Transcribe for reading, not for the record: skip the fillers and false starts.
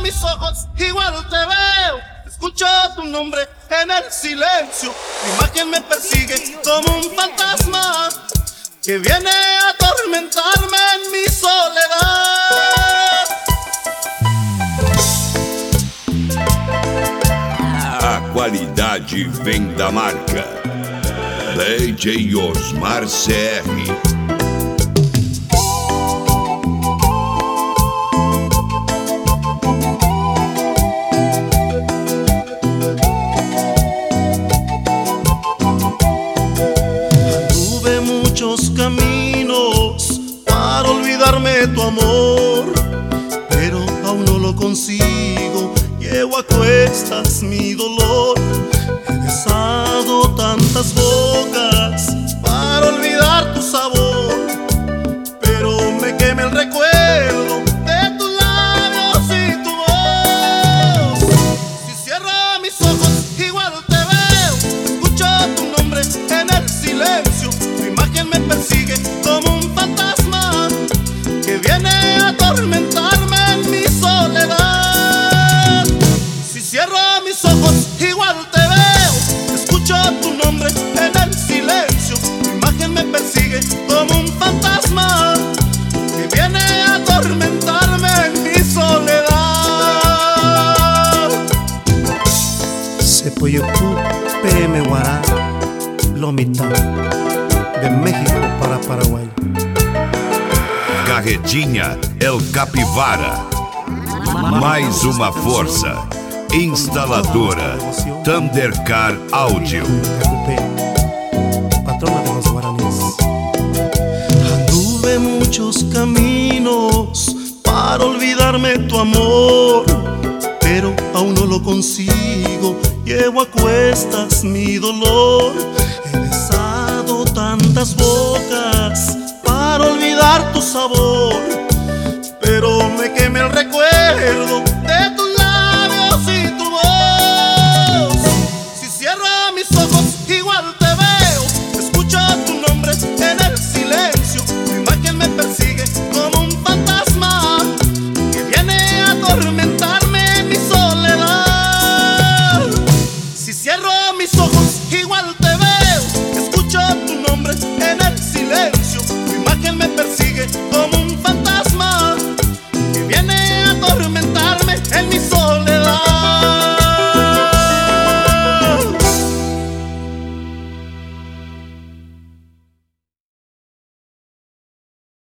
mis ojos, igual te veo. Escucho tu nombre en el silencio. Tu imagen me persigue como un fantasma que viene a atormentarme en mi soledad. A qualidade vem da marca DJ Osmar CR. Caminos para olvidarme tu amor, pero aún no lo consigo. Llevo a cuestas mi dolor. He besado tantas bocas para olvidar tu sabor, pero me quema el recuerdo de tus labios y tu voz. Si cierro mis ojos, igual te veo. Escucho tu nombre en el silencio. Me persigue como un fantasma que viene a atormentarme en mi soledad. Si cierro mis ojos, igual te veo. Escucho tu nombre en el silencio. Tu imagen me persigue como un fantasma que viene a atormentarme en mi soledad. Sepoyocú, PM Guará, Lomitán. De México para Paraguay. Carretinha El Capivara. Mais uma força. Instaladora Thundercar Áudio. Patrona de los guaraníes. Anduve muchos caminos para olvidarme tu amor, pero aún no lo consigo. Llevo a cuestas mi dolor. He besado tantas bocas para olvidar tu sabor,